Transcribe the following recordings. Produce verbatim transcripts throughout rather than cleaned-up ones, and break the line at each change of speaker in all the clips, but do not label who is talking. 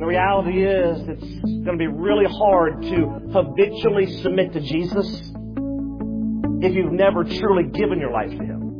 reality is it's going to be really hard to habitually submit to Jesus if you've never truly given your life to Him.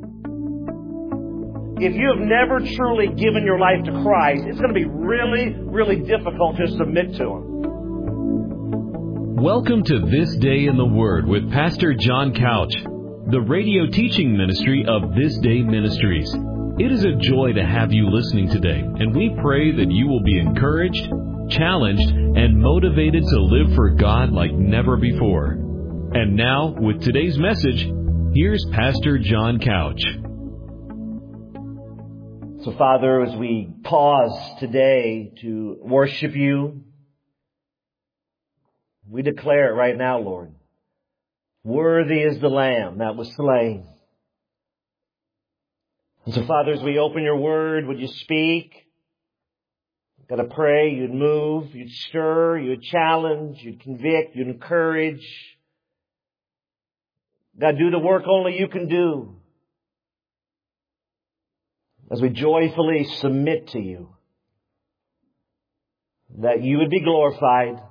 If you have never truly given your life to Christ, it's going to be really, really difficult to submit to Him.
Welcome to This Day in the Word with Pastor John Couch, the radio teaching ministry of This Day Ministries. It is a joy to have you listening today, and we pray that you will be encouraged, challenged, and motivated to live for God like never before. And now, with today's message, here's Pastor John Couch.
So, Father, as we pause today to worship You, we declare it right now, Lord. Worthy is the Lamb that was slain. And so, Father, as we open Your Word, would You speak? Got to pray, You'd move, You'd stir, You'd challenge, You'd convict, You'd encourage. God, do the work only You can do. As we joyfully submit to You, that You would be glorified,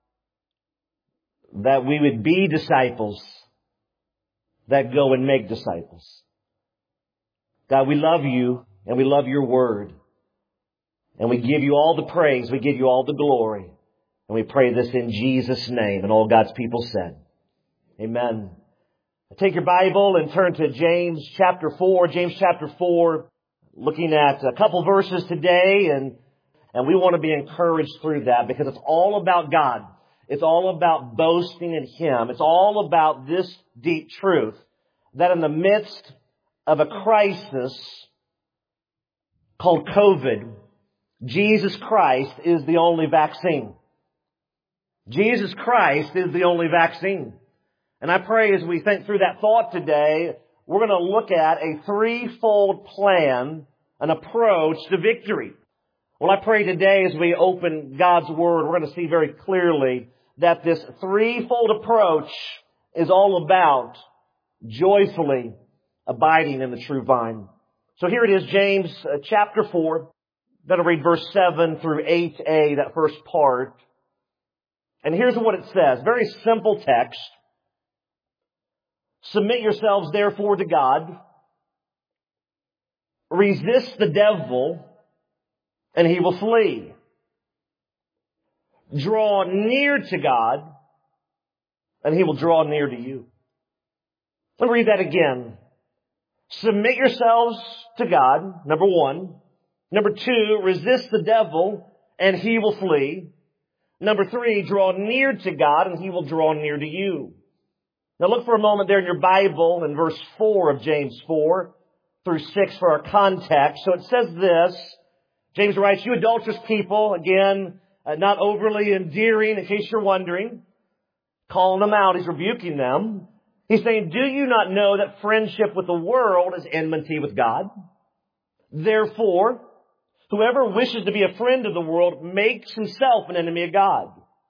that we would be disciples that go and make disciples. God, we love You and we love Your Word. And we give You all the praise. We give You all the glory. And we pray this in Jesus' name. And all God's people said, amen. Take your Bible and turn to James chapter four. James chapter four, looking at a couple verses today. And, and we want to be encouraged through that because it's all about God. It's all about boasting in Him. It's all about this deep truth that in the midst of a crisis called COVID, Jesus Christ is the only vaccine. Jesus Christ is the only vaccine. And I pray as we think through that thought today, we're going to look at a threefold plan, an approach to victory. Well, I pray today as we open God's Word, we're going to see very clearly that this threefold approach is all about joyfully abiding in the true vine. So here it is, James uh, chapter four. I'm going to read verse seven through eight a, that first part. And here's what it says. Very simple text. Submit yourselves therefore to God. Resist the devil, and he will flee. Draw near to God, and He will draw near to you. Let me read that again. Submit yourselves to God, number one. Number two, resist the devil, and he will flee. Number three, draw near to God, and He will draw near to you. Now look for a moment there in your Bible in verse four of James four through six for our context. So it says this. James writes, you adulterous people, again, Uh, not overly endearing, in case you're wondering. Calling them out. He's rebuking them. He's saying, do you not know that friendship with the world is enmity with God? Therefore, whoever wishes to be a friend of the world makes himself an enemy of God.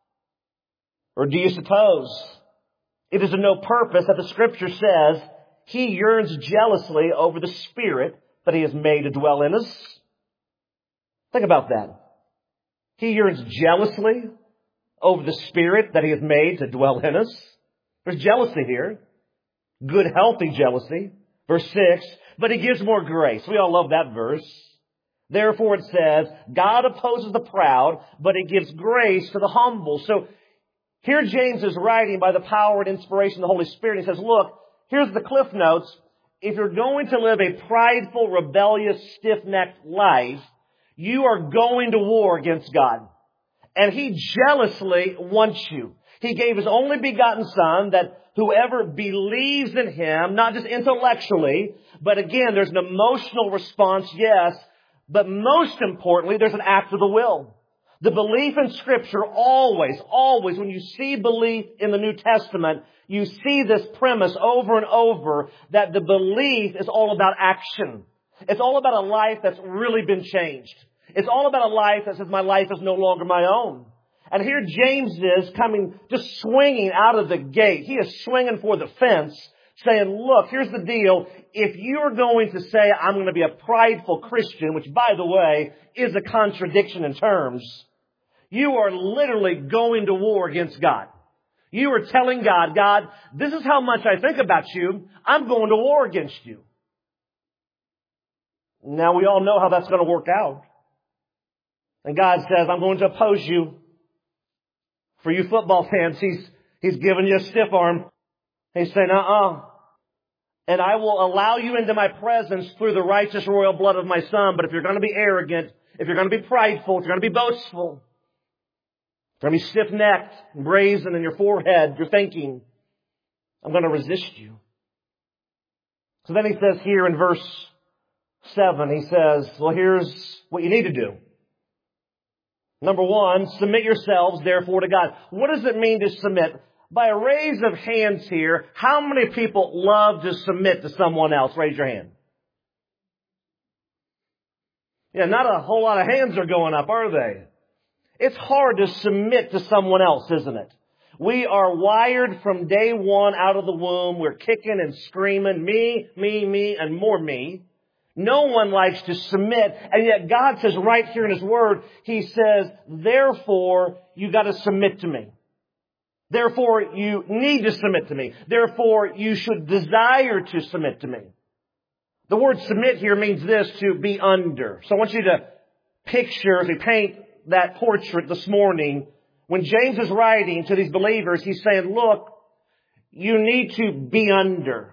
Or do you suppose it is of no purpose that the Scripture says He yearns jealously over the Spirit that He has made to dwell in us? Think about that. He yearns jealously over the Spirit that He has made to dwell in us. There's jealousy here. Good, healthy jealousy. Verse six, but He gives more grace. We all love that verse. Therefore it says, God opposes the proud, but He gives grace to the humble. So here James is writing by the power and inspiration of the Holy Spirit. He says, look, here's the cliff notes. If you're going to live a prideful, rebellious, stiff-necked life, you are going to war against God. And He jealously wants you. He gave His only begotten Son that whoever believes in Him, not just intellectually, but again, there's an emotional response, yes, but most importantly, there's an act of the will. The belief in Scripture always, always, when you see belief in the New Testament, you see this premise over and over that the belief is all about action. It's all about a life that's really been changed. It's all about a life that says my life is no longer my own. And here James is coming, just swinging out of the gate. He is swinging for the fence, saying, look, here's the deal. If you're going to say I'm going to be a prideful Christian, which, by the way, is a contradiction in terms, You are literally going to war against God. You are telling God, God, this is how much I think about you. I'm going to war against you. Now we all know how that's going to work out. And God says, I'm going to oppose you. For you football fans, He's, He's giving you a stiff arm. He's saying, uh-uh. And I will allow you into my presence through the righteous royal blood of my Son. But if you're going to be arrogant, if you're going to be prideful, if you're going to be boastful, if you're going to be stiff-necked, brazen in your forehead, your thinking, I'm going to resist you. So then He says here in verse seven, He says, well, here's what you need to do. Number one, submit yourselves, therefore, to God. What does it mean to submit? By a raise of hands here, how many people love to submit to someone else? Raise your hand. Yeah, not a whole lot of hands are going up, are they? It's hard to submit to someone else, isn't it? We are wired from day one out of the womb. We're kicking and screaming, me, me, me, and more me. No one likes to submit, and yet God says right here in His Word, He says, therefore, you got to submit to me. Therefore, you need to submit to me. Therefore, you should desire to submit to me. The word submit here means this, to be under. So I want you to picture, as we paint that portrait this morning, when James is writing to these believers, he's saying, look, you need to be under.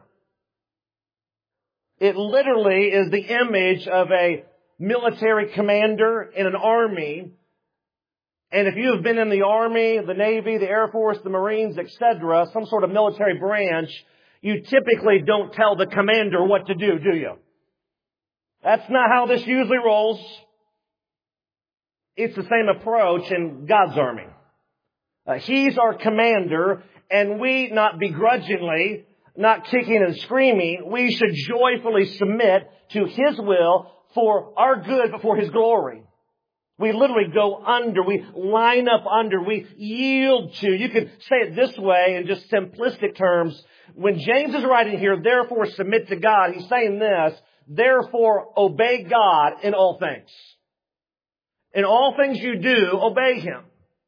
It literally is the image of a military commander in an army. And if you have been in the Army, the Navy, the Air Force, the Marines, et cetera, some sort of military branch, you typically don't tell the commander what to do, do you? That's not how this usually rolls. It's the same approach in God's army. Uh, he's our commander, and we, not begrudgingly, not kicking and screaming, we should joyfully submit to His will for our good, but for His glory. We literally go under, we line up under, we yield to. You could say it this way in just simplistic terms. When James is writing here, therefore submit to God, he's saying this, therefore obey God in all things. In all things you do, obey Him.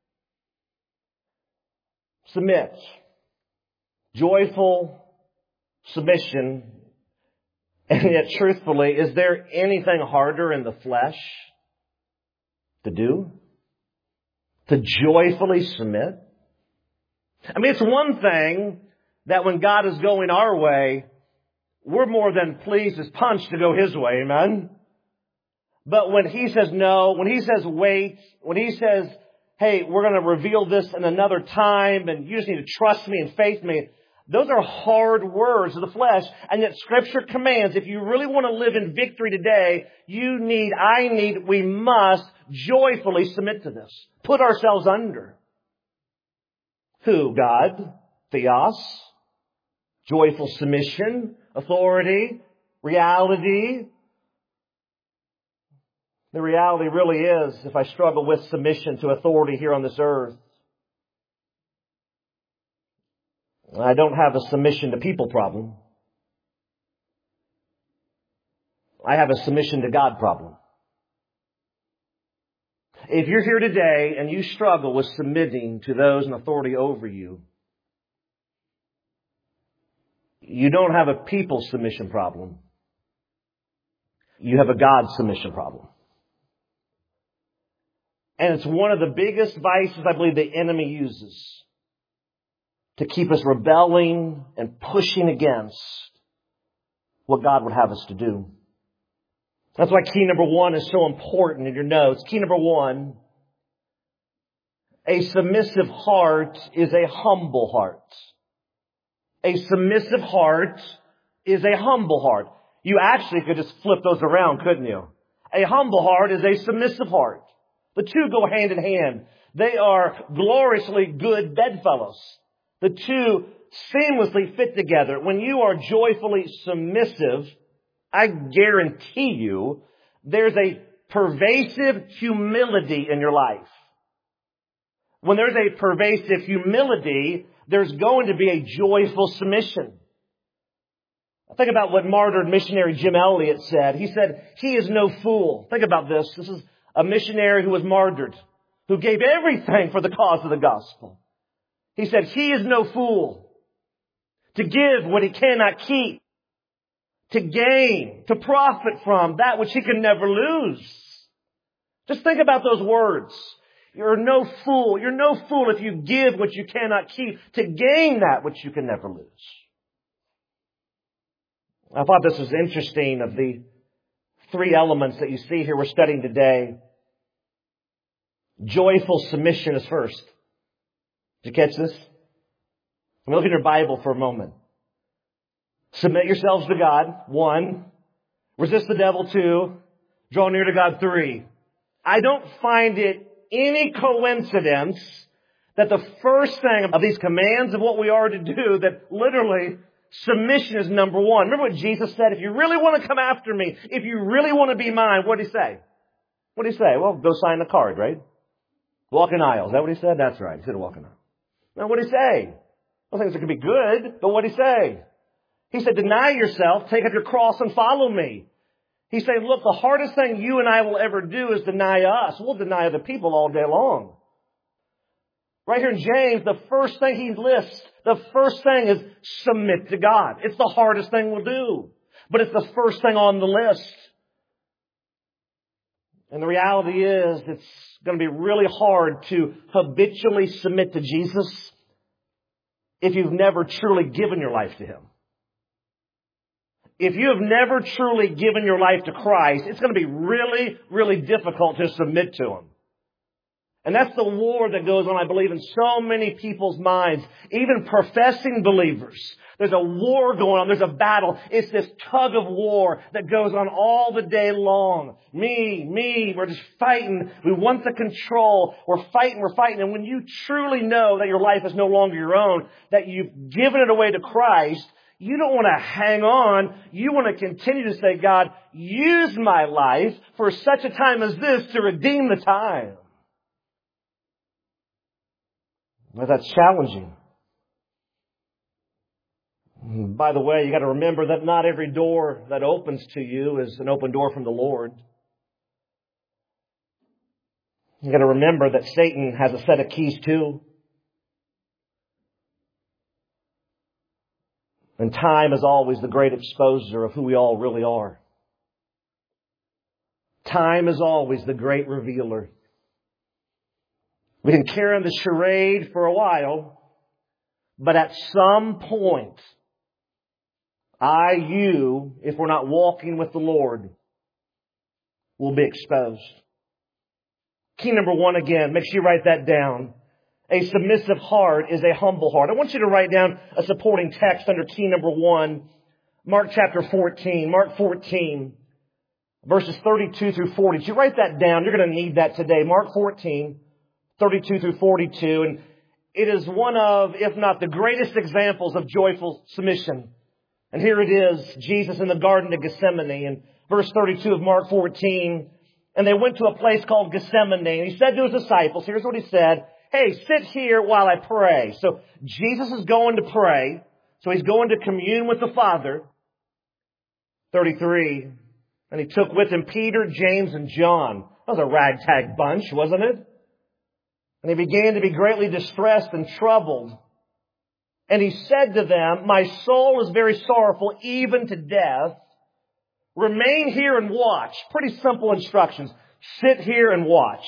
Submit. Joyful submission. And yet, truthfully, is there anything harder in the flesh to do? To joyfully submit? I mean, it's one thing that when God is going our way, we're more than pleased as punch to go His way, amen? But when He says no, when He says wait, when He says, hey, we're going to reveal this in another time and you just need to trust me and faith me, those are hard words of the flesh. And yet Scripture commands, if you really want to live in victory today, you need, I need, we must joyfully submit to this. Put ourselves under. Who? God. Theos. Joyful submission. Authority. Reality. The reality really is, if I struggle with submission to authority here on this earth, I don't have a submission to people problem. I have a submission to God problem. If you're here today and you struggle with submitting to those in authority over you, you don't have a people submission problem. You have a God submission problem. And it's one of the biggest vices I believe the enemy uses to keep us rebelling and pushing against what God would have us to do. That's why key number one is so important in your notes. Key number one, a submissive heart is a humble heart. A submissive heart is a humble heart. You actually could just flip those around, couldn't you? A humble heart is a submissive heart. The two go hand in hand. They are gloriously good bedfellows. The two seamlessly fit together. When you are joyfully submissive, I guarantee you, there's a pervasive humility in your life. When there's a pervasive humility, there's going to be a joyful submission. Think about what martyred missionary Jim Elliot said. He said, he is no fool. Think about this. This is a missionary who was martyred, who gave everything for the cause of the gospel. He said, he is no fool to give what he cannot keep, to gain, to profit from that which he can never lose. Just think about those words. You're no fool. You're no fool if you give what you cannot keep to gain that which you can never lose. I thought this was interesting of the three elements that you see here we're studying today. Joyful submission is first. Did you catch this? I'm looking at your Bible for a moment. Submit yourselves to God. One. Resist the devil. Two. Draw near to God. Three. I don't find it any coincidence that the first thing of these commands of what we are to do, that literally submission is number one. Remember what Jesus said? If you really want to come after me, if you really want to be mine, what did he say? What did he say? Well, go sign the card, right? Walk in aisle. Is that what he said? That's right. He said walk in aisle. Now, what did he say? I think it could be good, but what did he say? He said, deny yourself, take up your cross and follow me. He's saying, look, the hardest thing you and I will ever do is deny us. We'll deny other people all day long. Right here in James, the first thing he lists, the first thing is submit to God. It's the hardest thing we'll do, but it's the first thing on the list. And the reality is, it's going to be really hard to habitually submit to Jesus if you've never truly given your life to Him. If you have never truly given your life to Christ, it's going to be really, really difficult to submit to Him. And that's the war that goes on, I believe, in so many people's minds, even professing believers. There's a war going on. There's a battle. It's this tug of war that goes on all the day long. Me, me, we're just fighting. We want the control. We're fighting, we're fighting. And when you truly know that your life is no longer your own, that you've given it away to Christ, you don't want to hang on. You want to continue to say, God, use my life for such a time as this to redeem the time. Well, that's challenging. By the way, you got to remember that not every door that opens to you is an open door from the Lord. You got to remember that Satan has a set of keys too. And time is always the great exposer of who we all really are. Time is always the great revealer. We can carry on the charade for a while, but at some point, I, you, if we're not walking with the Lord, will be exposed. Key number one again, make sure you write that down. A submissive heart is a humble heart. I want you to write down a supporting text under key number one. Mark chapter fourteen. Mark fourteen, verses thirty-two through forty. If you write that down, you're going to need that today. Mark fourteen, thirty-two through forty-two. And it is one of, if not the greatest examples of joyful submission. And here it is, Jesus in the Garden of Gethsemane. In verse thirty-two of Mark fourteen. And they went to a place called Gethsemane. And He said to His disciples, here's what He said. Hey, sit here while I pray. So Jesus is going to pray. So He's going to commune with the Father. thirty-three. And He took with Him Peter, James, and John. That was a ragtag bunch, wasn't it? And He began to be greatly distressed and troubled. And He said to them, my soul is very sorrowful, even to death. Remain here and watch. Pretty simple instructions. Sit here and watch.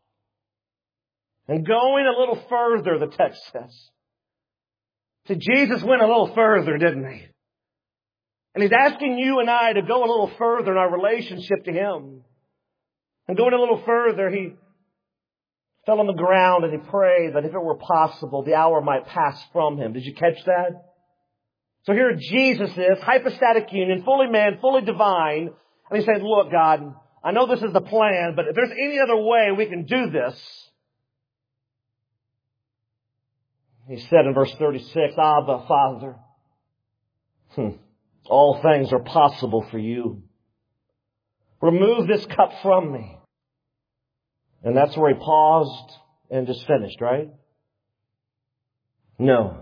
And going a little further, the text says. So Jesus went a little further, didn't He? And He's asking you and I to go a little further in our relationship to Him. And going a little further, He fell on the ground and He prayed that if it were possible, the hour might pass from Him. Did you catch that? So here Jesus is, hypostatic union, fully man, fully divine. And He's saying, look, God, I know this is the plan, but if there's any other way we can do this. He said in verse thirty-six, Abba, Father, hmm, all things are possible for you. Remove this cup from me. And that's where He paused and just finished, right? No.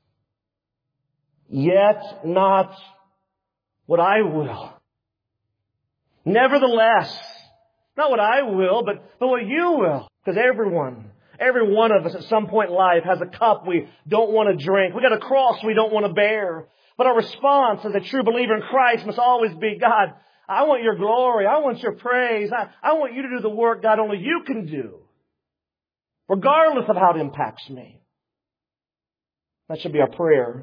Yet not what I will. Nevertheless, Not what I will, but, but what you will. Because everyone, every one of us at some point in life has a cup we don't want to drink. We got a cross we don't want to bear. But our response as a true believer in Christ must always be, God, I want your glory. I want your praise. I, I want you to do the work, God, only you can do. Regardless of how it impacts me. That should be our prayer.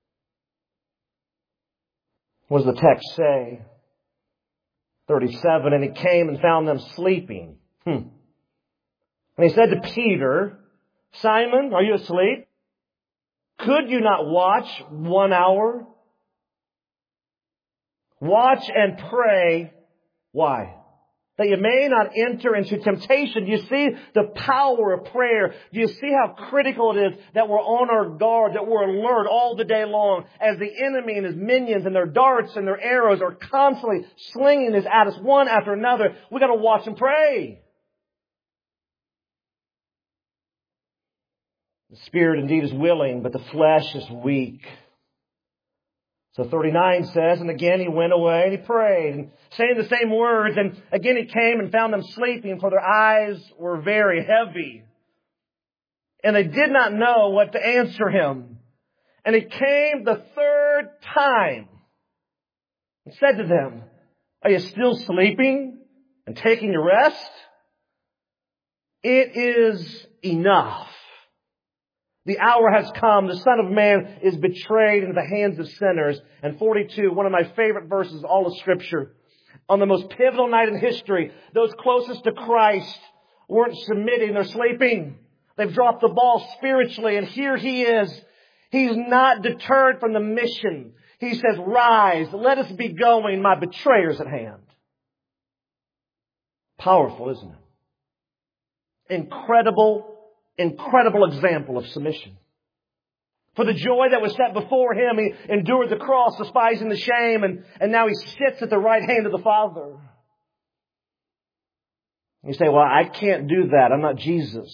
What does the text say? thirty-seven, and he came and found them sleeping. Hmm. And he said to Peter, Simon, are you asleep? Could you not watch one hour? Watch and pray. Why? That you may not enter into temptation. Do you see the power of prayer? Do you see how critical it is that we're on our guard, that we're alert all the day long as the enemy and his minions and their darts and their arrows are constantly slinging this at us one after another? We've got to watch and pray. The spirit indeed is willing, but the flesh is weak. So thirty-nine says, and again he went away and he prayed, and saying the same words, and again he came and found them sleeping, for their eyes were very heavy. And they did not know what to answer him. And he came the third time and said to them, are you still sleeping and taking your rest? It is enough. The hour has come. The Son of Man is betrayed into the hands of sinners. And forty-two, one of my favorite verses of all of Scripture. On the most pivotal night in history, those closest to Christ weren't submitting. They're sleeping. They've dropped the ball spiritually. And here he is. He's not deterred from the mission. He says, rise, let us be going. My betrayer's at hand. Powerful, isn't it? Incredible Incredible example of submission. For the joy that was set before him, he endured the cross, despising the shame, and, and now he sits at the right hand of the Father. You say, well, I can't do that. I'm not Jesus.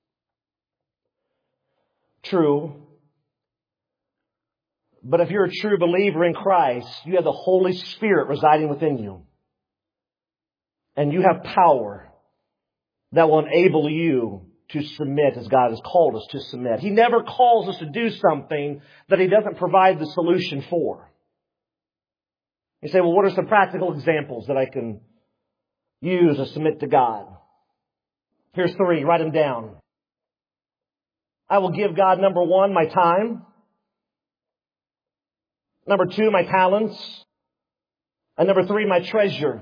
True. But if you're a true believer in Christ, you have the Holy Spirit residing within you. And you have power that will enable you to submit as God has called us to submit. He never calls us to do something that He doesn't provide the solution for. You say, well, what are some practical examples that I can use to submit to God? Here's three. Write them down. I will give God, number one, my time. Number two, my talents. And number three, my treasure.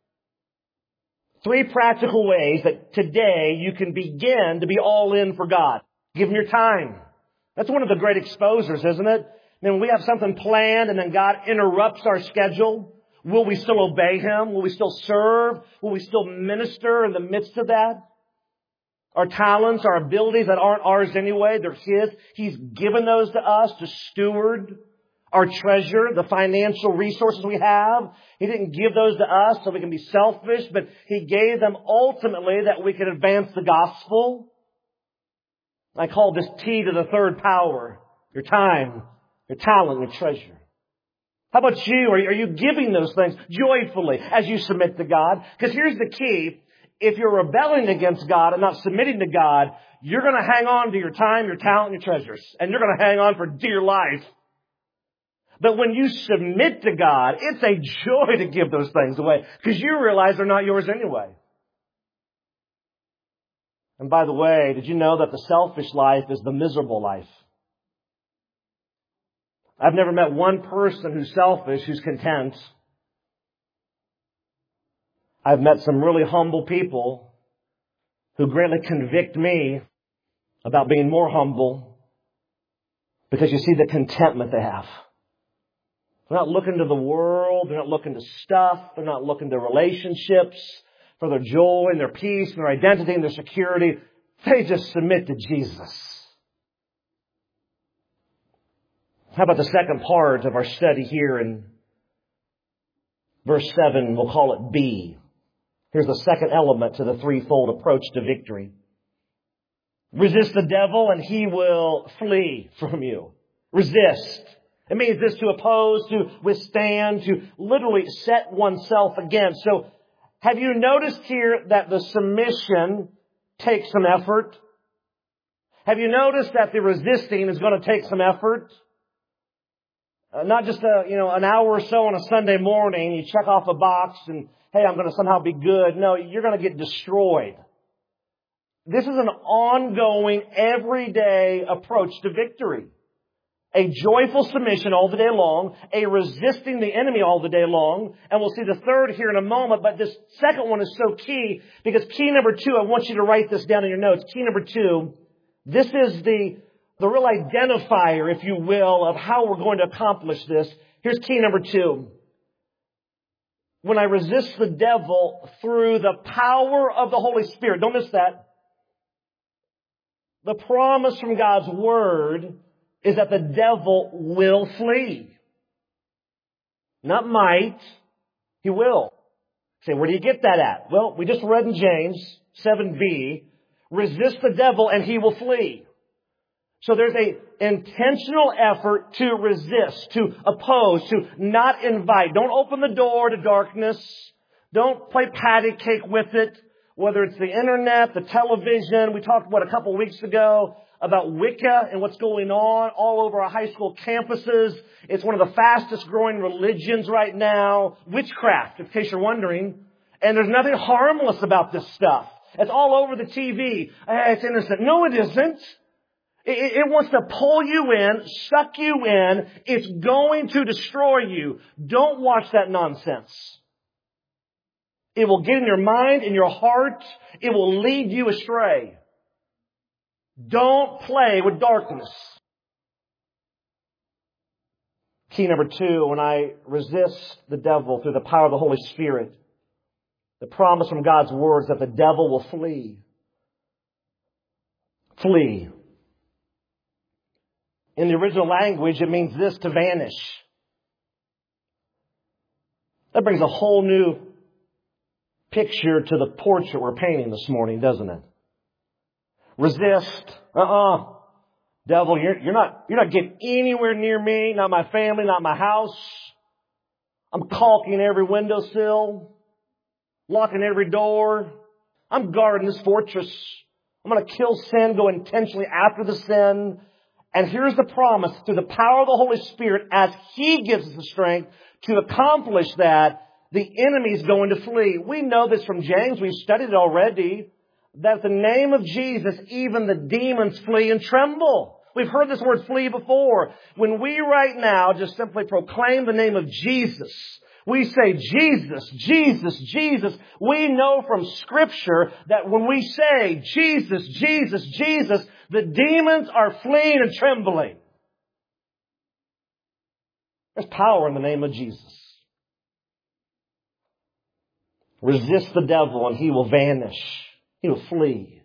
Three practical ways that today you can begin to be all in for God. Give Him your time. That's one of the great exposers, isn't it? Then we have something planned and then God interrupts our schedule. Will we still obey Him? Will we still serve? Will we still minister in the midst of that? Our talents, our abilities that aren't ours anyway, they're His. He's given those to us to steward. Our treasure, the financial resources we have, He didn't give those to us so we can be selfish, but He gave them ultimately that we can advance the gospel. I call this T to the third power. Your time, your talent, your treasure. How about you? Are you giving those things joyfully as you submit to God? Because here's the key. If you're rebelling against God and not submitting to God, you're going to hang on to your time, your talent, and your treasures. And you're going to hang on for dear life. But when you submit to God, it's a joy to give those things away because you realize they're not yours anyway. And by the way, did you know that the selfish life is the miserable life? I've never met one person who's selfish who's content. I've met some really humble people who greatly convict me about being more humble because you see the contentment they have. They're not looking to the world. They're not looking to stuff. They're not looking to relationships for their joy and their peace and their identity and their security. They just submit to Jesus. How about the second part of our study here in verse seven? We'll call it B. Here's the second element to the threefold approach to victory. Resist the devil and he will flee from you. Resist. It means this: to oppose, to withstand, to literally set oneself against. So Have you noticed here that the submission takes some effort? Have you noticed that the resisting is going to take some effort? Uh, not just a, you know, an hour or so on a Sunday morning, you check off a box and, hey, I'm going to somehow be good. No, you're going to get destroyed. This is an ongoing, everyday approach to victory. A joyful submission all the day long, a resisting the enemy all the day long, and we'll see the third here in a moment, but this second one is so key, because key number two, I want you to write this down in your notes. Key number two, this is the, the real identifier, if you will, of how we're going to accomplish this. Here's key number two. When I resist the devil through the power of the Holy Spirit, don't miss that. The promise from God's Word is that the devil will flee. Not might, he will. Say, where do you get that at? Well, we just read in James seven b, resist the devil and he will flee. So there's a intentional effort to resist, to oppose, to not invite. Don't open the door to darkness. Don't play patty cake with it. Whether it's the internet, the television. We talked, what, a couple of weeks ago about Wicca and what's going on all over our high school campuses. It's one of the fastest growing religions right now. Witchcraft, in case you're wondering. And there's nothing harmless about this stuff. It's all over the T V. Hey, it's innocent. No, it isn't. It, it wants to pull you in, suck you in. It's going to destroy you. Don't watch that nonsense. It will get in your mind, in your heart. It will lead you astray. Don't play with darkness. Key number two, when I resist the devil through the power of the Holy Spirit, the promise from God's Word is that the devil will flee. Flee. In the original language, it means this, to vanish. That brings a whole new picture to the portrait we're painting this morning, doesn't it? Resist. Uh-uh. Devil, you're, you're not, you're not getting anywhere near me, not my family, not my house. I'm caulking every windowsill, locking every door. I'm guarding this fortress. I'm going to kill sin, go intentionally after the sin. And here's the promise, through the power of the Holy Spirit, as He gives us the strength to accomplish that, the enemy is going to flee. We know this from James. We've studied it already. That at the name of Jesus, even the demons flee and tremble. We've heard this word flee before. When we right now just simply proclaim the name of Jesus, we say Jesus, Jesus, Jesus. We know from Scripture that when we say Jesus, Jesus, Jesus, the demons are fleeing and trembling. There's power in the name of Jesus. Resist the devil and he will vanish. He will flee.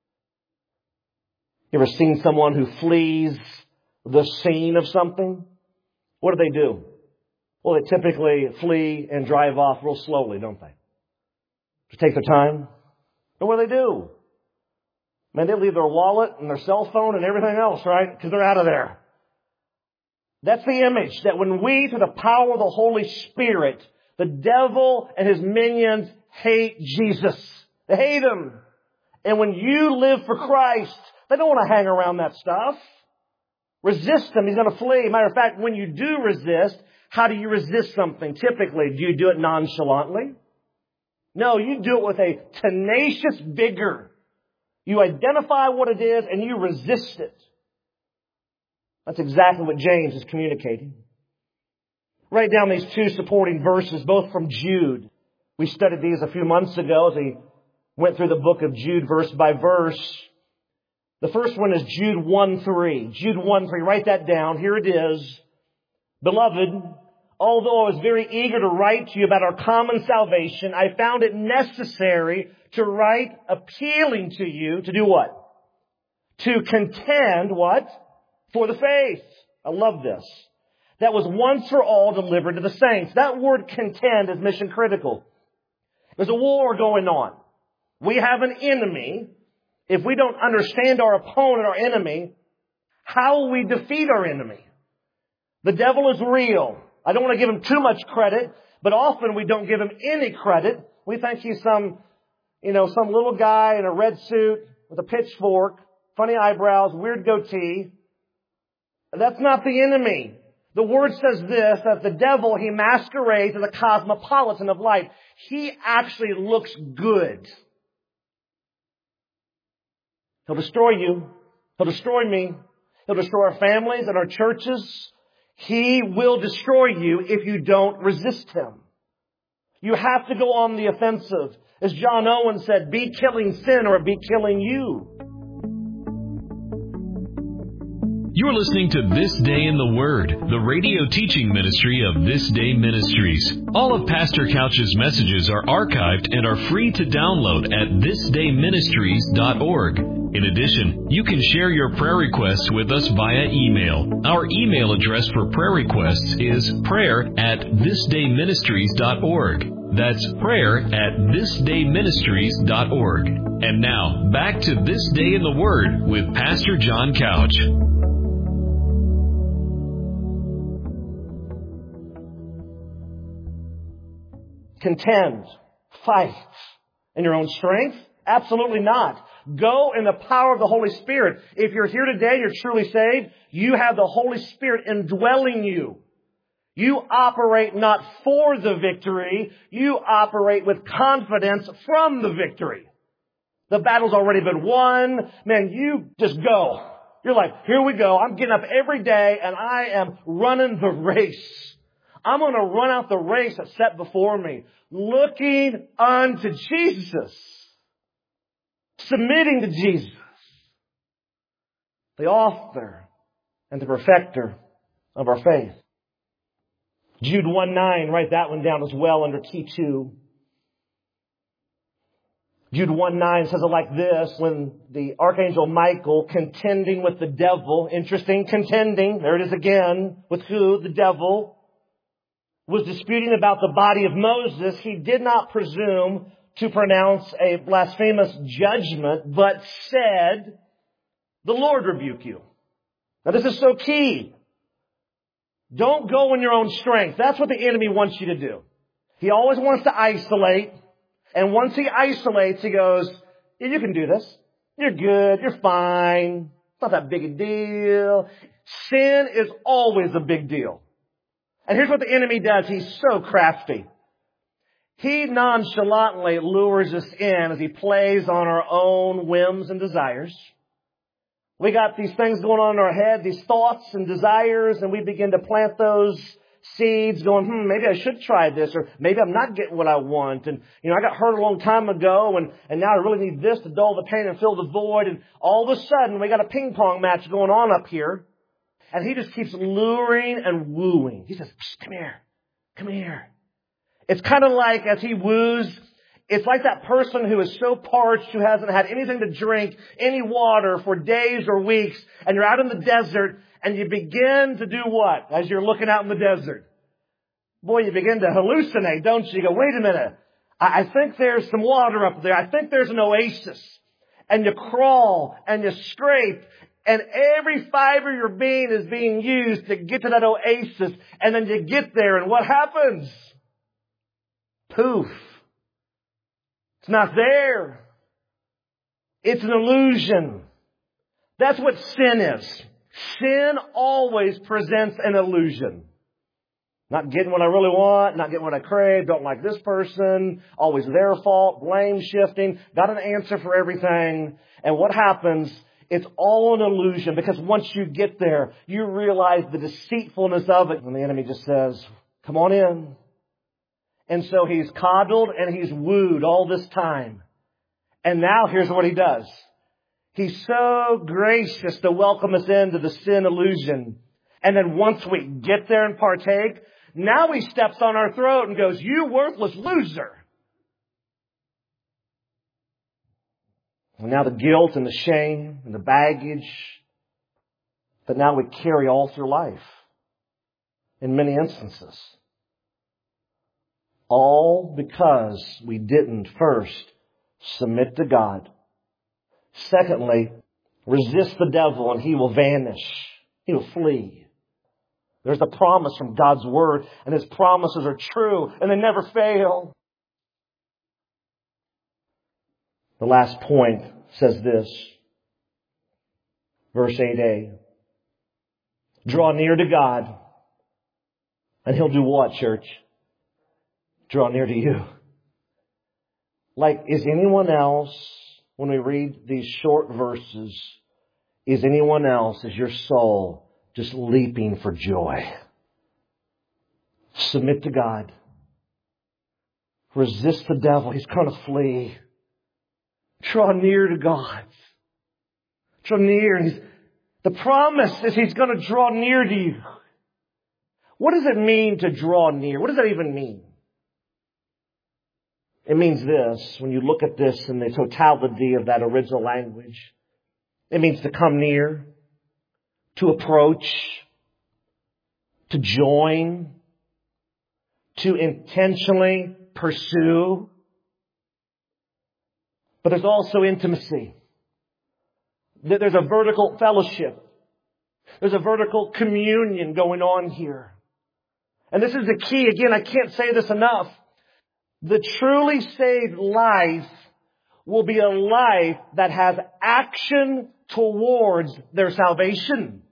You ever seen someone who flees the scene of something? What do they do? Well, they typically flee and drive off real slowly, don't they? To take their time. But what do they do? Man, they leave their wallet and their cell phone and everything else, right? Because they're out of there. That's the image, that when we, through the power of the Holy Spirit, the devil and his minions hate Jesus. They hate Him. And when you live for Christ, they don't want to hang around that stuff. Resist Him. He's going to flee. Matter of fact, when you do resist, how do you resist something? Typically, do you do it nonchalantly? No, you do it with a tenacious vigor. You identify what it is and you resist it. That's exactly what James is communicating. Write down these two supporting verses, both from Jude. We studied these a few months ago as we went through the book of Jude verse by verse. The first one is Jude one three. Jude one three. Write that down. Here it is. Beloved, although I was very eager to write to you about our common salvation, I found it necessary to write appealing to you to do what? To contend what? For the faith. I love this. That was once for all delivered to the saints. That word contend is mission critical. There's a war going on. We have an enemy. If we don't understand our opponent, our enemy, how will we defeat our enemy? The devil is real. I don't want to give him too much credit, but often we don't give him any credit We think he's some, you know, some little guy in a red suit with a pitchfork, funny eyebrows, weird goatee. That's not the enemy. The Word says this, that the devil, he masquerades as a cosmopolitan of life. He actually looks good. He'll destroy you. He'll destroy me. He'll destroy our families and our churches. He will destroy you if you don't resist him. You have to go on the offensive. As John Owen said, be killing sin or be killing you.
You're listening to This Day in the Word, the radio teaching ministry of This Day Ministries. All of Pastor Couch's messages are archived and are free to download at this day ministries dot org. In addition, you can share your prayer requests with us via email. Our email address for prayer requests is prayer at this day ministries dot org. That's prayer at this day ministries dot org. And now, back to This Day in the Word with Pastor John Couch.
Contend, fight in your own strength? Absolutely not. Go in the power of the Holy Spirit. If you're here today, you're truly saved, you have the Holy Spirit indwelling you. You operate not for the victory, you operate with confidence from the victory. The battle's already been won. Man, you just go. You're like, here we go. I'm getting up every day and I am running the race. I'm going to run out the race that's set before me, looking unto Jesus, submitting to Jesus, the author and the perfecter of our faith. Jude one nine, write that one down as well under T two. Jude one nine says it like this, when the Archangel Michael contending with the devil, interesting, contending, there it is again, with who? The devil. Was disputing about the body of Moses, he did not presume to pronounce a blasphemous judgment, but said, the Lord rebuke you. Now this is so key. Don't go in your own strength. That's what the enemy wants you to do. He always wants to isolate. And once he isolates, he goes, yeah, you can do this. You're good. You're fine. It's not that big a deal. Sin is always a big deal. And here's what the enemy does. He's so crafty. He nonchalantly lures us in as he plays on our own whims and desires. We got these things going on in our head, these thoughts and desires, and we begin to plant those seeds going, hmm, maybe I should try this, or maybe I'm not getting what I want. And, you know, I got hurt a long time ago, and, and now I really need this to dull the pain and fill the void. And all of a sudden, we got a ping pong match going on up here. And he just keeps luring and wooing. He says, come here, come here. It's kind of like as he woos, it's like that person who is so parched, who hasn't had anything to drink, any water for days or weeks, and you're out in the desert, and you begin to do what as you're looking out in the desert? Boy, you begin to hallucinate, don't you? You go, wait a minute. I think there's some water up there. I think there's an oasis. And you crawl and you scrape. And every fiber of your being is being used to get to that oasis. And then you get there, and what happens? Poof. It's not there. It's an illusion. That's what sin is. Sin always presents an illusion. Not getting what I really want, not getting what I crave, don't like this person, always their fault, blame shifting, got an answer for everything. And what happens? It's all an illusion, because once you get there, you realize the deceitfulness of it. And the enemy just says, come on in. And so he's coddled and he's wooed all this time. And now here's what he does. He's so gracious to welcome us into the sin illusion. And then once we get there and partake, now he steps on our throat and goes, you worthless loser. And now the guilt and the shame and the baggage that now we carry all through life in many instances. All because we didn't first submit to God. Secondly, resist the devil and he will vanish. He will flee. There's a promise from God's Word, and His promises are true and they never fail. The last point says this. Verse eight a. Draw near to God, and He'll do what, church? Draw near to you. Like, is anyone else, when we read these short verses, is anyone else, is your soul just leaping for joy? Submit to God. Resist the devil. He's going to flee. Draw near to God. Draw near. He's, the promise is He's going to draw near to you. What does it mean to draw near? What does that even mean? It means this, when you look at this in the totality of that original language, it means to come near, to approach, to join, to intentionally pursue. But there's also intimacy. There's a vertical fellowship. There's a vertical communion going on here. And this is the key. Again, I can't say this enough. The truly saved life will be a life that has action towards their salvation.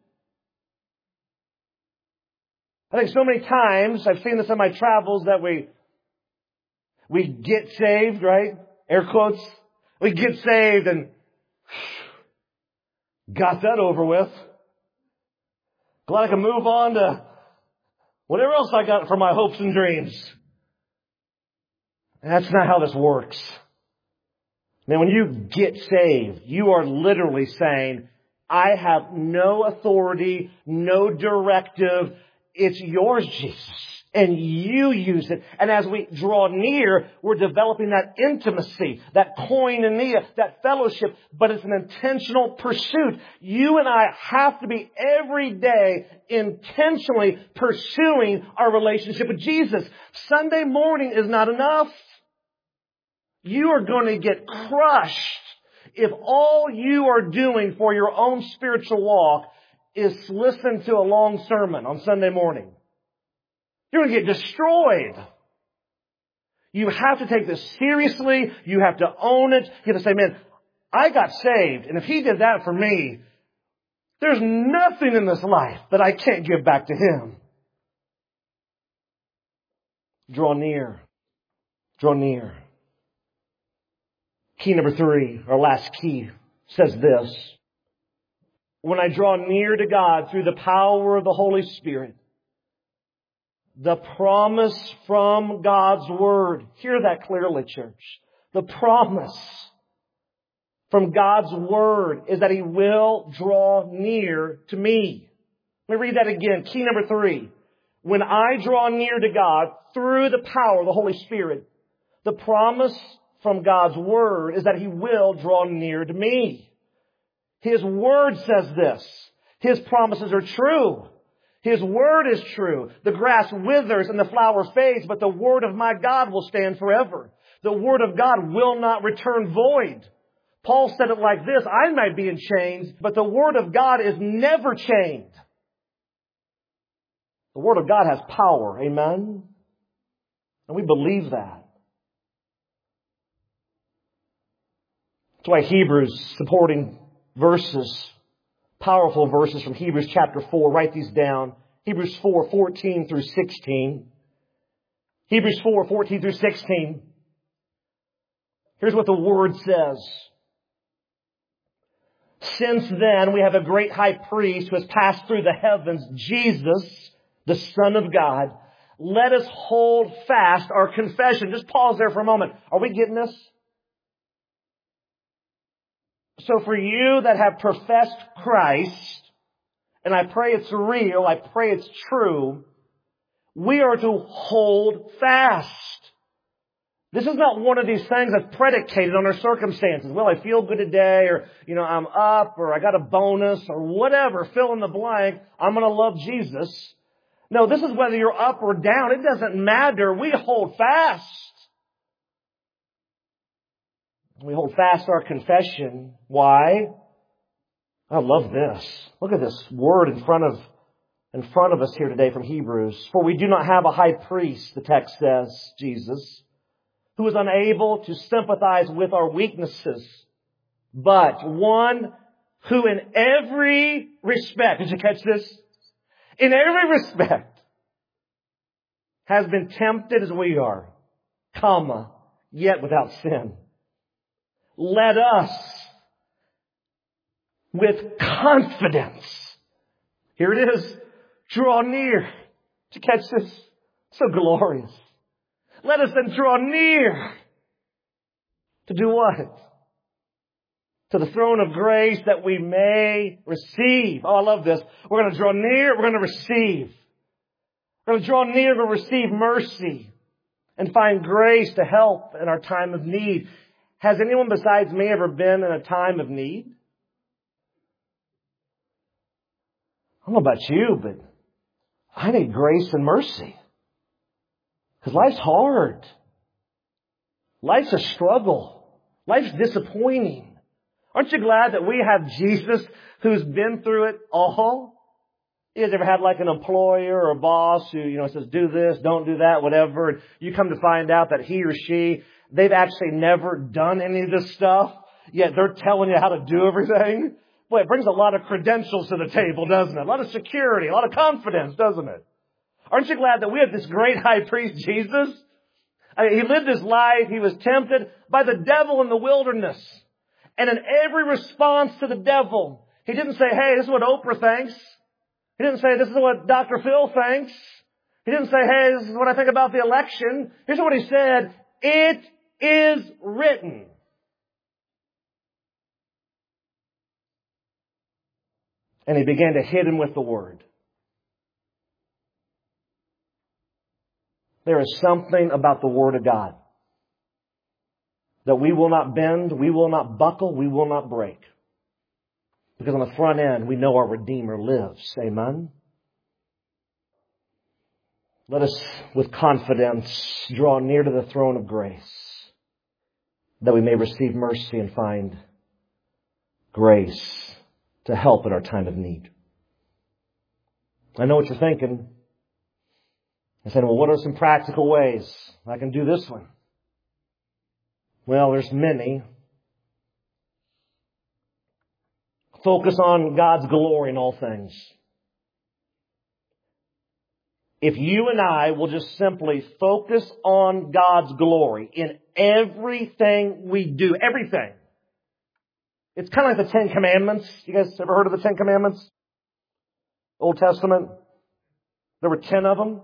I think so many times, I've seen this in my travels, that we we get saved, right? Air quotes. We get saved and got that over with. Glad I can move on to whatever else I got for my hopes and dreams. That's not how this works. Now, when you get saved, you are literally saying, I have no authority, no directive. It's yours, Jesus. And you use it. And as we draw near, we're developing that intimacy, that koinonia, that fellowship. But it's an intentional pursuit. You and I have to be every day intentionally pursuing our relationship with Jesus. Sunday morning is not enough. You are going to get crushed if all you are doing for your own spiritual walk is listen to a long sermon on Sunday morning. You're going to get destroyed. You have to take this seriously. You have to own it. You have to say, man, I got saved. And if He did that for me, there's nothing in this life that I can't give back to Him. Draw near. Draw near. Key number three, our last key, says this. When I draw near to God through the power of the Holy Spirit, the promise from God's Word, hear that clearly, church. The promise from God's Word is that He will draw near to me. Let me read that again. Key number three. When I draw near to God through the power of the Holy Spirit, the promise from God's Word is that He will draw near to me. His Word says this. His promises are true. His Word is true. The grass withers and the flower fades, but the Word of my God will stand forever. The Word of God will not return void. Paul said it like this, I might be in chains, but the Word of God is never chained. The Word of God has power. Amen? And we believe that. That's why Hebrews, supporting verses, powerful verses from Hebrews chapter four, write these down. Hebrews four, fourteen through sixteen. Hebrews four, fourteen through sixteen. Here's what the Word says. Since then, we have a great high priest who has passed through the heavens, Jesus, the Son of God. Let us hold fast our confession. Just pause there for a moment. Are we getting this? So for you that have professed Christ, and I pray it's real, I pray it's true, we are to hold fast. This is not one of these things that's predicated on our circumstances. Well, I feel good today, or, you know, I'm up, or I got a bonus, or whatever, fill in the blank, I'm going to love Jesus. No, this is whether you're up or down. It doesn't matter. We hold fast. We hold fast our confession. Why? I love this. Look at this word in front of in front of us here today from Hebrews. For we do not have a high priest, the text says, Jesus, who is unable to sympathize with our weaknesses, but one who in every respect, did you catch this? In every respect has been tempted as we are, comma, yet without sin. Let us with confidence, here it is, draw near. Did you catch this? So glorious. Let us then draw near to do what? To the throne of grace that we may receive. Oh, I love this. We're going to draw near, we're going to receive. We're going to draw near to receive mercy and find grace to help in our time of need. Has anyone besides me ever been in a time of need? I don't know about you, but I need grace and mercy. Because life's hard. Life's a struggle. Life's disappointing. Aren't you glad that we have Jesus who's been through it all? You guys ever had like an employer or a boss who, you know, says, do this, don't do that, whatever. And you come to find out that he or she, they've actually never done any of this stuff, yet they're telling you how to do everything. Boy, it brings a lot of credentials to the table, doesn't it? A lot of security, a lot of confidence, doesn't it? Aren't you glad that we have this great high priest, Jesus? I mean, he lived his life. He was tempted by the devil in the wilderness. And in every response to the devil, he didn't say, hey, this is what Oprah thinks. He didn't say, this is what Doctor Phil thinks. He didn't say, hey, this is what I think about the election. Here's what he said. It is written. And he began to hit him with the word. There is something about the Word of God that we will not bend, we will not buckle, we will not break. Because on the front end, we know our Redeemer lives. Amen? Let us, with confidence, draw near to the throne of grace, that we may receive mercy and find grace to help in our time of need. I know what you're thinking. I said, well, what are some practical ways I can do this one? Well, there's many. Focus on God's glory in all things. If you and I will just simply focus on God's glory in everything we do, everything. It's kind of like the Ten Commandments. You guys ever heard of the Ten Commandments? Old Testament. There were ten of them.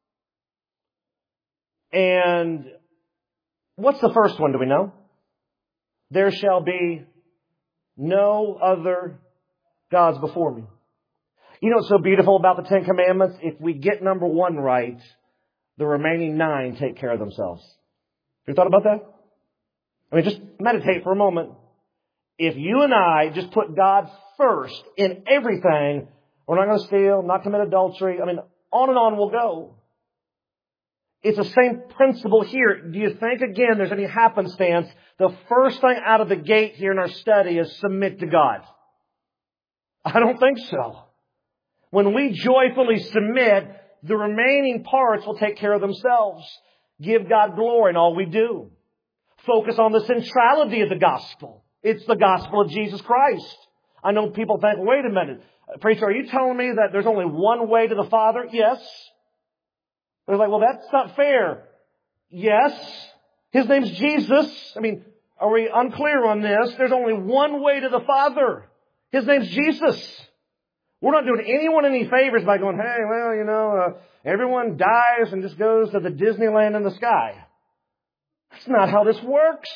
And what's the first one, do we know? There shall be no other gods before me. You know what's so beautiful about the Ten Commandments? If we get number one right, the remaining nine take care of themselves. Have you thought about that? I mean, just meditate for a moment. If you and I just put God first in everything, we're not going to steal, not commit adultery. I mean, on and on we'll go. It's the same principle here. Do you think, again, there's any happenstance? The first thing out of the gate here in our study is submit to God. I don't think so. When we joyfully submit, the remaining parts will take care of themselves. Give God glory in all we do. Focus on the centrality of the gospel. It's the gospel of Jesus Christ. I know people think, wait a minute, preacher, are you telling me that there's only one way to the Father? Yes. They're like, well, that's not fair. Yes. His name's Jesus. I mean, are we unclear on this? There's only one way to the Father. His name's Jesus. We're not doing anyone any favors by going, hey, well, you know, uh, everyone dies and just goes to the Disneyland in the sky. That's not how this works.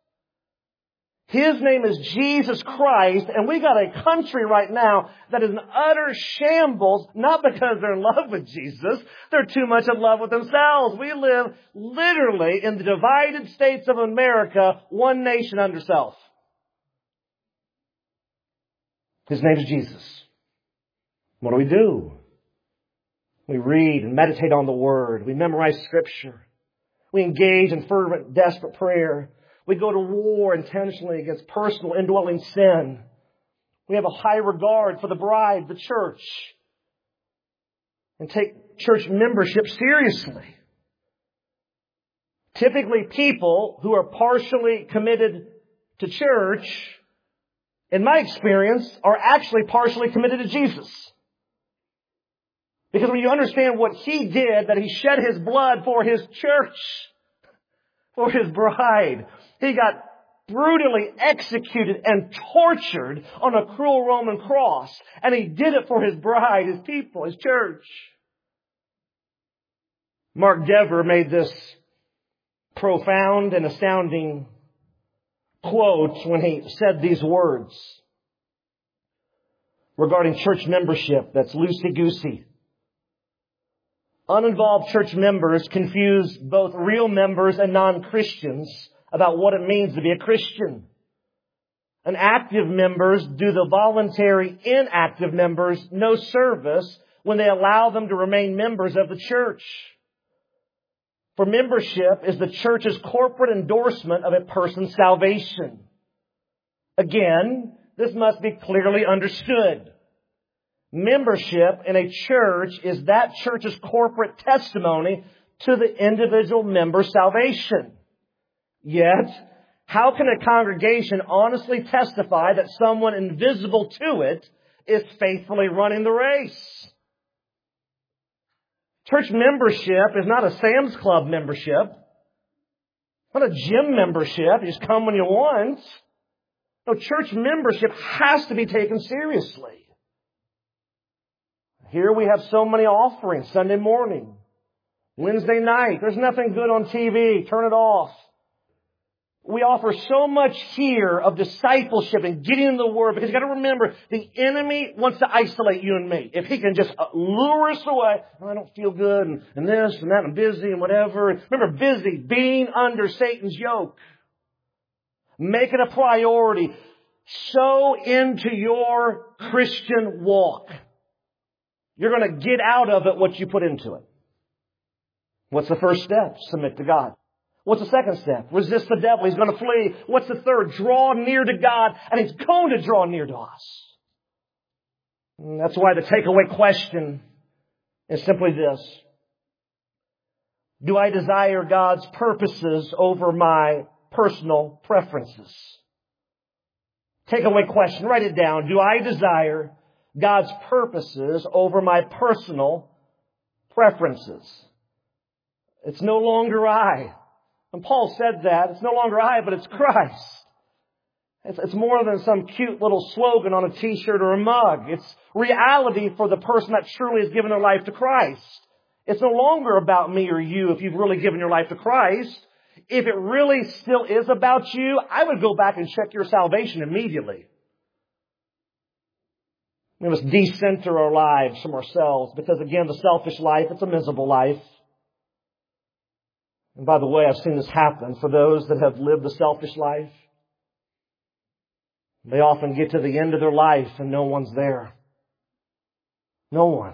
His name is Jesus Christ, and we got a country right now that is in utter shambles, not because they're in love with Jesus. They're too much in love with themselves. We live literally in the divided states of America, one nation under self. His name is Jesus. What do we do? We read and meditate on the Word. We memorize Scripture. We engage in fervent, desperate prayer. We go to war intentionally against personal indwelling sin. We have a high regard for the bride, the church, and take church membership seriously. Typically, people who are partially committed to church, in my experience, are actually partially committed to Jesus. Because when you understand what He did, that He shed His blood for His church, for His bride. He got brutally executed and tortured on a cruel Roman cross. And He did it for His bride, His people, His church. Mark Dever made this profound and astounding quote when he said these words regarding church membership that's loosey-goosey. Uninvolved church members confuse both real members and non-Christians about what it means to be a Christian. And active members do the voluntary inactive members no service when they allow them to remain members of the church. For membership is the church's corporate endorsement of a person's salvation. Again, this must be clearly understood. Membership in a church is that church's corporate testimony to the individual member's salvation. Yet, how can a congregation honestly testify that someone invisible to it is faithfully running the race? Church membership is not a Sam's Club membership. Not a gym membership. You just come when you want. No, church membership has to be taken seriously. Here we have so many offerings. Sunday morning, Wednesday night. There's nothing good on T V. Turn it off. We offer so much here of discipleship and getting in the Word, because you've got to remember, the enemy wants to isolate you and me. If he can just lure us away, oh, I don't feel good, and, and this and that, I'm busy and whatever. Remember, busy, being under Satan's yoke. Make it a priority. Sow into your Christian walk. You're going to get out of it what you put into it. What's the first step? Submit to God. What's the second step? Resist the devil. He's going to flee. What's the third? Draw near to God, and He's going to draw near to us. And that's why the takeaway question is simply this. Do I desire God's purposes over my personal preferences? Takeaway question. Write it down. Do I desire God's purposes over my personal preferences? It's no longer I. And Paul said that. It's no longer I, but it's Christ. It's, it's more than some cute little slogan on a t-shirt or a mug. It's reality for the person that truly has given their life to Christ. It's no longer about me or you if you've really given your life to Christ. If it really still is about you, I would go back and check your salvation immediately. We must decenter our lives from ourselves because, again, the selfish life, it's a miserable life. And by the way, I've seen this happen for those that have lived a selfish life. They often get to the end of their life and no one's there. No one.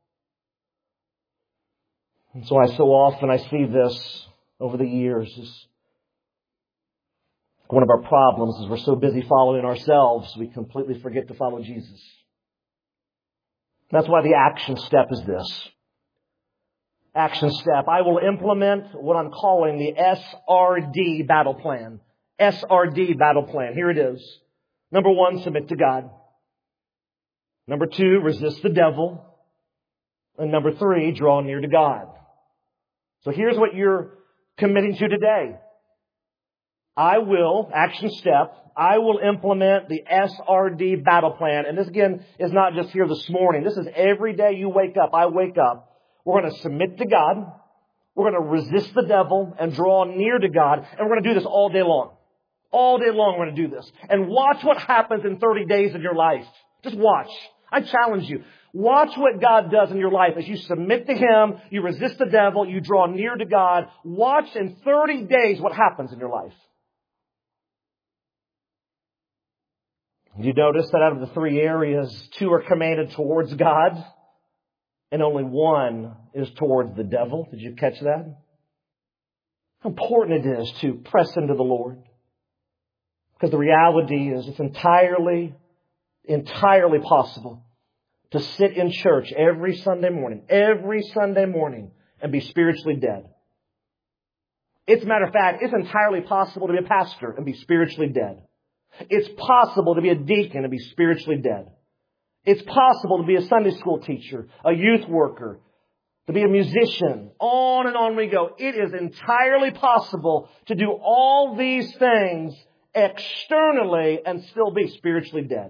And so I so often I see this over the years. One of our problems is we're so busy following ourselves, we completely forget to follow Jesus. That's why the action step is this. Action step. I will implement what I'm calling the S R D battle plan. S R D battle plan. Here it is. Number one, submit to God. Number two, resist the devil. And number three, draw near to God. So here's what you're committing to today. I will, action step, I will implement the S R D battle plan. And this again is not just here this morning. This is every day you wake up. I wake up. We're going to submit to God. We're going to resist the devil and draw near to God. And we're going to do this all day long. All day long we're going to do this. And watch what happens in thirty days of your life. Just watch. I challenge you. Watch what God does in your life as you submit to Him, you resist the devil, you draw near to God. Watch in thirty days what happens in your life. You notice that out of the three areas, two are commanded towards God. And only one is towards the devil. Did you catch that? How important it is to press into the Lord. Because the reality is it's entirely, entirely possible to sit in church every Sunday morning, every Sunday morning, and be spiritually dead. It's a matter of fact, it's entirely possible to be a pastor and be spiritually dead. It's possible to be a deacon and be spiritually dead. It's possible to be a Sunday school teacher, a youth worker, to be a musician. On and on we go. It is entirely possible to do all these things externally and still be spiritually dead.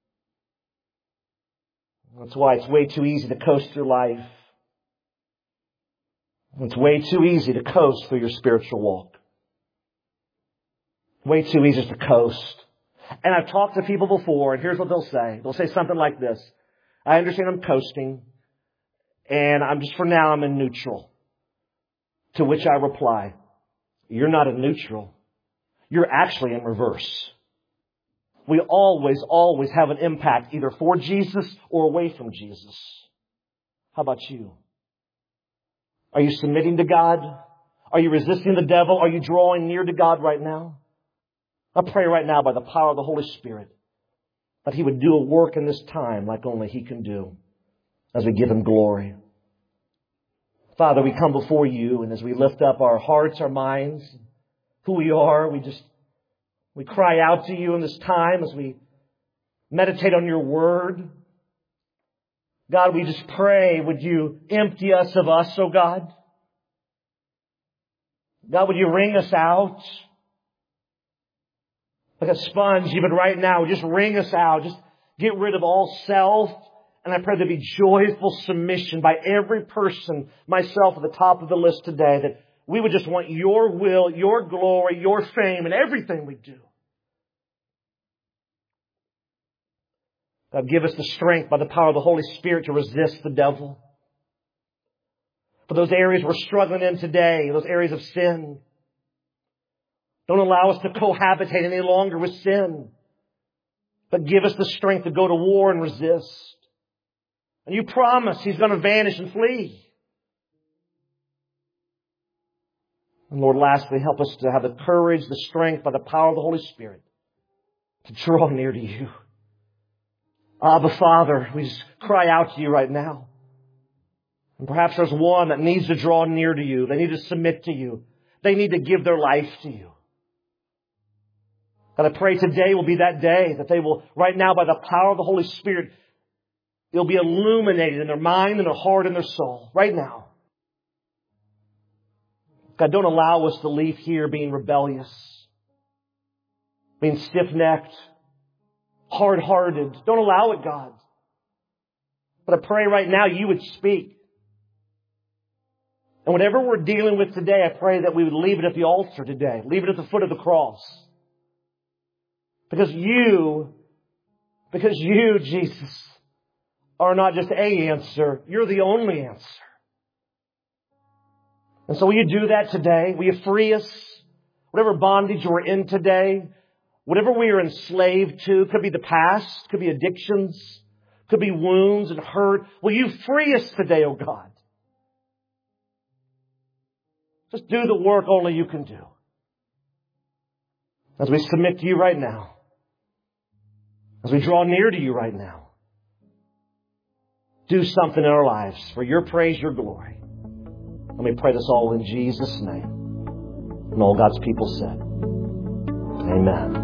That's why it's way too easy to coast through life. It's way too easy to coast through your spiritual walk. Way too easy to coast. And I've talked to people before, and here's what they'll say. They'll say something like this. I understand I'm coasting, and I'm just for now I'm in neutral. To which I reply, you're not in neutral. You're actually in reverse. We always, always have an impact either for Jesus or away from Jesus. How about you? Are you submitting to God? Are you resisting the devil? Are you drawing near to God right now? I pray right now by the power of the Holy Spirit that He would do a work in this time like only He can do as we give Him glory. Father, we come before You, and as we lift up our hearts, our minds, who we are, we just, we cry out to You in this time as we meditate on Your Word. God, we just pray, would You empty us of us, oh God? God, would You wring us out? Like a sponge, even right now, just wring us out. Just get rid of all self. And I pray there be joyful submission by every person, myself at the top of the list today, that we would just want Your will, Your glory, Your fame in everything we do. God, give us the strength by the power of the Holy Spirit to resist the devil. For those areas we're struggling in today, those areas of sin, don't allow us to cohabitate any longer with sin, but give us the strength to go to war and resist. And You promise He's going to vanish and flee. And Lord, lastly, help us to have the courage, the strength by the power of the Holy Spirit to draw near to You. Abba, Father, we just cry out to You right now. And perhaps there's one that needs to draw near to You. They need to submit to You. They need to give their life to You. And I pray today will be that day that they will, right now, by the power of the Holy Spirit, it'll be illuminated in their mind and their heart and their soul. Right now. God, don't allow us to leave here being rebellious, being stiff-necked, hard-hearted. Don't allow it, God. But I pray right now You would speak. And whatever we're dealing with today, I pray that we would leave it at the altar today. Leave it at the foot of the cross. Because You, because You, Jesus, are not just a answer. You're the only answer. And so will You do that today? Will You free us? Whatever bondage we're in today, whatever we are enslaved to, could be the past, could be addictions, could be wounds and hurt. Will You free us today, oh God? Just do the work only You can do. As we submit to You right now, as we draw near to You right now, do something in our lives for Your praise, Your glory. Let me pray this all in Jesus' name. And all God's people said, amen.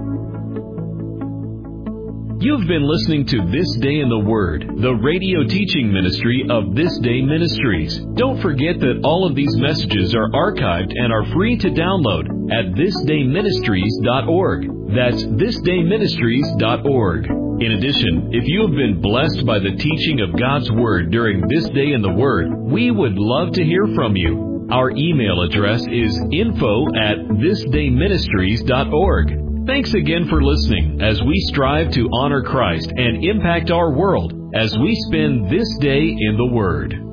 You've been listening to This Day in the Word, the radio teaching ministry of This Day Ministries. Don't forget that all of these messages are archived and are free to download at this day ministries dot org. That's this day ministries dot org. In addition, if you have been blessed by the teaching of God's Word during This Day in the Word, we would love to hear from you. Our email address is info at this day ministries dot org. Thanks again for listening as we strive to honor Christ and impact our world as we spend this day in the Word.